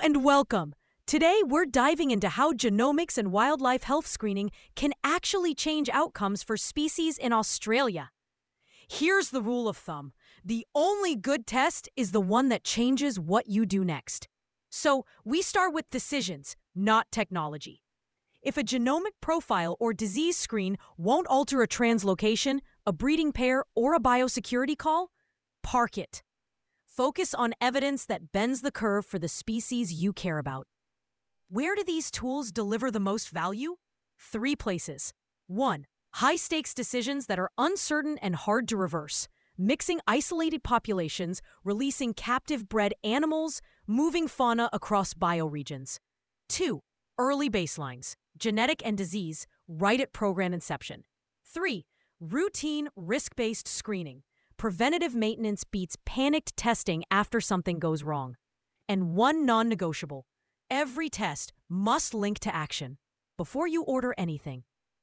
and welcome. Today, we're diving into how genomics and wildlife health screening can actually change outcomes for species in Australia. Here's the rule of thumb. The only good test is the one that changes what you do next. So, we start with decisions, not technology. If a genomic profile or disease screen won't alter a translocation, a breeding pair, or a biosecurity call, park it. Focus on evidence that bends the curve for the species you care about. Where do these tools deliver the most value? 3 places. 1. High-stakes decisions that are uncertain and hard to reverse. Mixing isolated populations, releasing captive-bred animals, moving fauna across bioregions. 2. Early baselines. Genetic and disease, right at program inception. 3. Routine, risk-based screening. Preventative maintenance beats panicked testing after something goes wrong. And 1 non-negotiable. Every test must link to action. Before you order anything,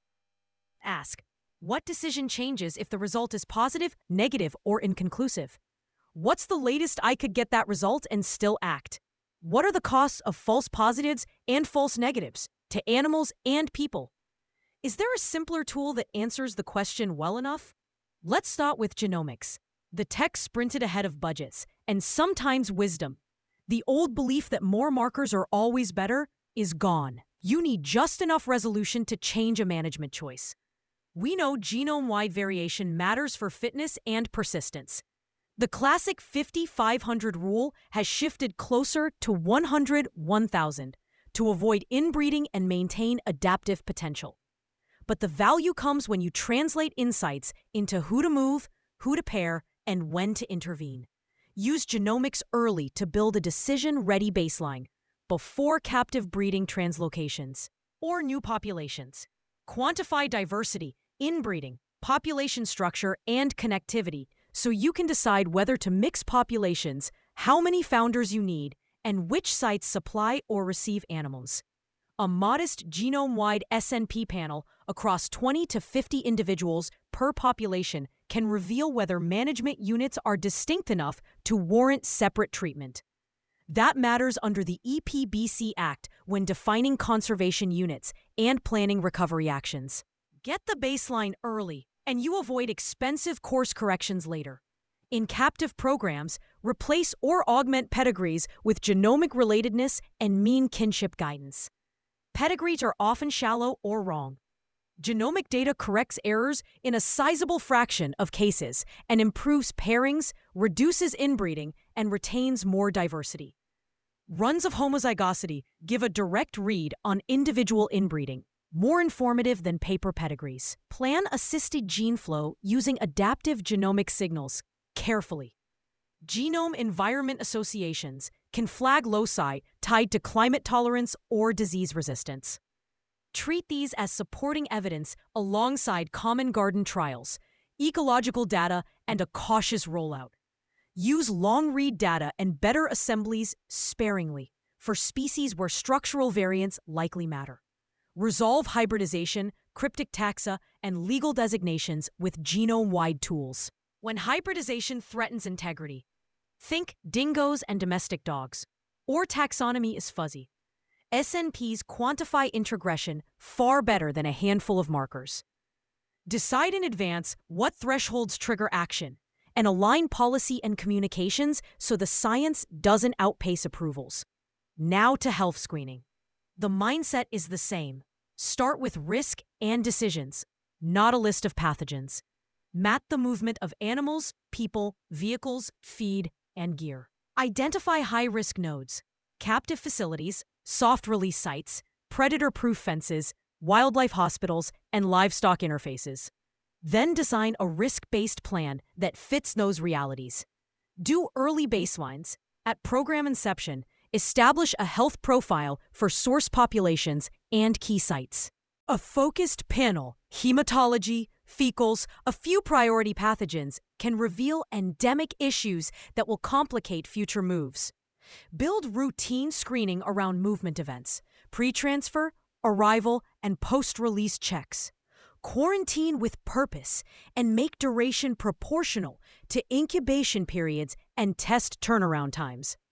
ask, what decision changes if the result is positive, negative, or inconclusive? What's the latest I could get that result and still act? What are the costs of false positives and false negatives to animals and people? Is there a simpler tool that answers the question well enough? Let's start with genomics. The tech sprinted ahead of budgets, and sometimes wisdom. The old belief that more markers are always better is gone. You need just enough resolution to change a management choice. We know genome-wide variation matters for fitness and persistence. The classic 50-500 rule has shifted closer to 100-1000 to avoid inbreeding and maintain adaptive potential. But the value comes when you translate insights into who to move, who to pair, and when to intervene. Use genomics early to build a decision-ready baseline before captive breeding translocations or new populations. Quantify diversity, inbreeding, population structure, and connectivity so you can decide whether to mix populations, how many founders you need, and which sites supply or receive animals. A modest genome-wide SNP panel across 20 to 50 individuals per population can reveal whether management units are distinct enough to warrant separate treatment. That matters under the EPBC Act when defining conservation units and planning recovery actions. Get the baseline early, and you avoid expensive course corrections later. In captive programs, replace or augment pedigrees with genomic relatedness and mean kinship guidance. Pedigrees are often shallow or wrong. Genomic data corrects errors in a sizable fraction of cases and improves pairings, reduces inbreeding, and retains more diversity. Runs of homozygosity give a direct read on individual inbreeding, more informative than paper pedigrees. Plan assisted gene flow using adaptive genomic signals carefully. Genome-environment associations can flag loci tied to climate tolerance or disease resistance. Treat these as supporting evidence alongside common garden trials, ecological data, and a cautious rollout. Use long-read data and better assemblies sparingly for species where structural variants likely matter. Resolve hybridization, cryptic taxa, and legal designations with genome-wide tools. When hybridization threatens integrity, think dingoes and domestic dogs, or taxonomy is fuzzy. SNPs quantify introgression far better than a handful of markers. Decide in advance what thresholds trigger action, and align policy and communications so the science doesn't outpace approvals. Now to health screening. The mindset is the same. Start with risk and decisions, not a list of pathogens. Map the movement of animals, people, vehicles, feed, and gear. Identify high-risk nodes, captive facilities, soft-release sites, predator-proof fences, wildlife hospitals, and livestock interfaces. Then design a risk-based plan that fits those realities. Do early baselines. At program inception, establish a health profile for source populations and key sites. A focused panel, hematology, fecals, a few priority pathogens can reveal endemic issues that will complicate future moves. Build routine screening around movement events, pre-transfer, arrival, and post-release checks. Quarantine with purpose and make duration proportional to incubation periods and test turnaround times.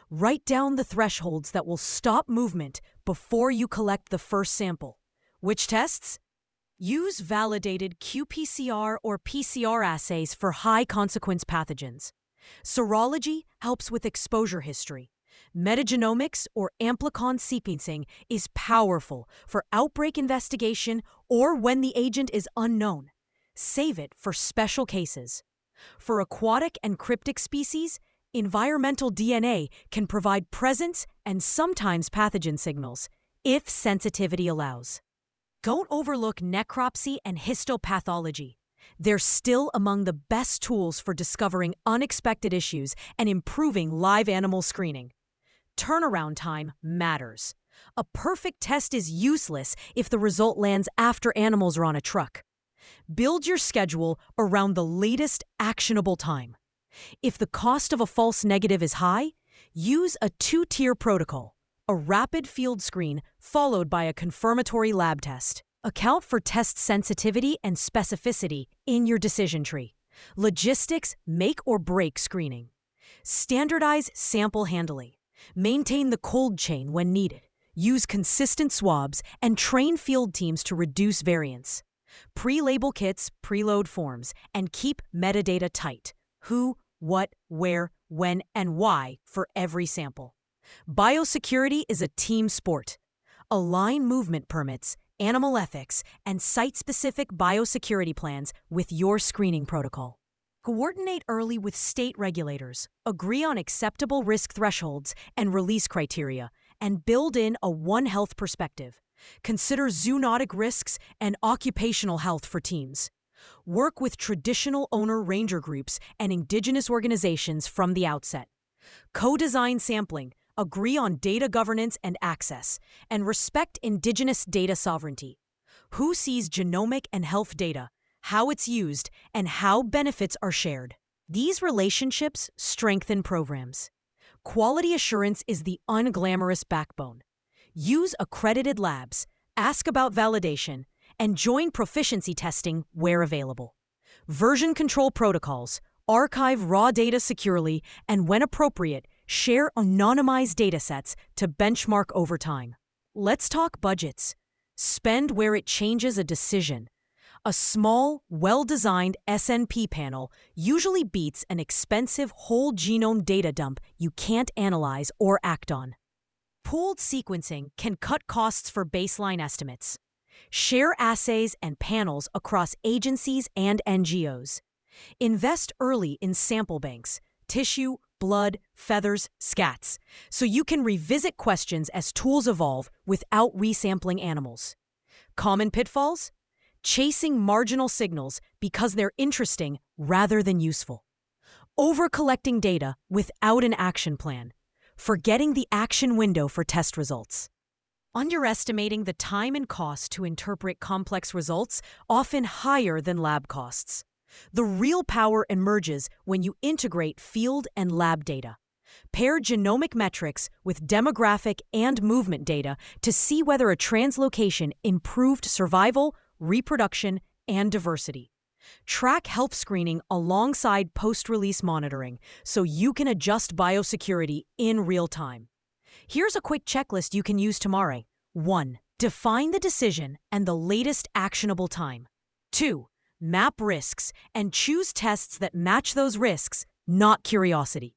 Write down the thresholds that will stop movement before you collect the first sample. Which tests? Use validated qPCR or PCR assays for high-consequence pathogens. Serology helps with exposure history. Metagenomics or amplicon sequencing is powerful for outbreak investigation or when the agent is unknown. Save it for special cases. For aquatic and cryptic species, environmental DNA can provide presence and sometimes pathogen signals, if sensitivity allows. Don't overlook necropsy and histopathology. They're still among the best tools for discovering unexpected issues and improving live animal screening. Turnaround time matters. A perfect test is useless if the result lands after animals are on a truck. Build your schedule around the latest actionable time. If the cost of a false negative is high, use a two-tier protocol, a rapid field screen followed by a confirmatory lab test. Account for test sensitivity and specificity in your decision tree. Logistics make or break screening. Standardize sample handling. Maintain the cold chain when needed. Use consistent swabs and train field teams to reduce variance. Pre-label kits, preload forms, and keep metadata tight. Who, what, where, when, and why for every sample. Biosecurity is a team sport. Align movement permits, animal ethics, and site-specific biosecurity plans with your screening protocol. Coordinate early with state regulators, agree on acceptable risk thresholds and release criteria, and build in a One Health perspective. Consider zoonotic risks and occupational health for teams. Work with traditional owner ranger groups and indigenous organizations from the outset. Co-design sampling, agree on data governance and access, and respect indigenous data sovereignty. Who sees genomic and health data, how it's used, and how benefits are shared? These relationships strengthen programs. Quality assurance is the unglamorous backbone. Use accredited labs, ask about validation, and join proficiency testing where available. Version control protocols, archive raw data securely, and when appropriate, share anonymized datasets to benchmark over time. Let's talk budgets. Spend where it changes a decision. A small, well-designed SNP panel usually beats an expensive whole genome data dump you can't analyze or act on. Pooled sequencing can cut costs for baseline estimates. Share assays and panels across agencies and NGOs. Invest early in sample banks, tissue, blood, feathers, scats, so you can revisit questions as tools evolve without resampling animals. Common pitfalls? Chasing marginal signals because they're interesting rather than useful. Over-collecting data without an action plan. Forgetting the action window for test results. Underestimating the time and cost to interpret complex results, often higher than lab costs. The real power emerges when you integrate field and lab data. Pair genomic metrics with demographic and movement data to see whether a translocation improved survival, reproduction, and diversity. Track health screening alongside post-release monitoring so you can adjust biosecurity in real time. Here's a quick checklist you can use tomorrow. 1. Define the decision and the latest actionable time. 2. Map risks and choose tests that match those risks, not curiosity.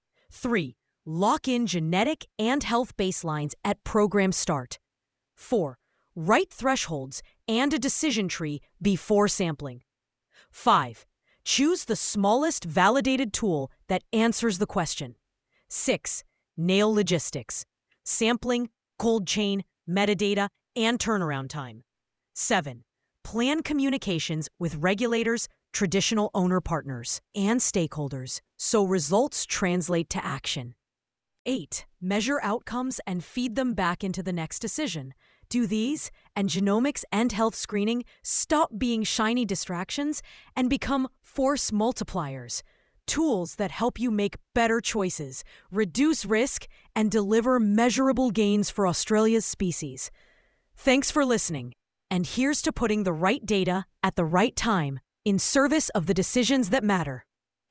3. Lock in genetic and health baselines at program start. 4. Write thresholds and a decision tree before sampling. 5. Choose the smallest validated tool that answers the question. 6. Nail logistics, sampling, cold chain, metadata, and turnaround time. 7. Plan communications with regulators, traditional owner partners, and stakeholders so results translate to action. 8. Measure outcomes and feed them back into the next decision. Do these, and genomics and health screening, stop being shiny distractions and become force multipliers, tools that help you make better choices, reduce risk, and deliver measurable gains for Australia's species. Thanks for listening, and here's to putting the right data at the right time in service of the decisions that matter.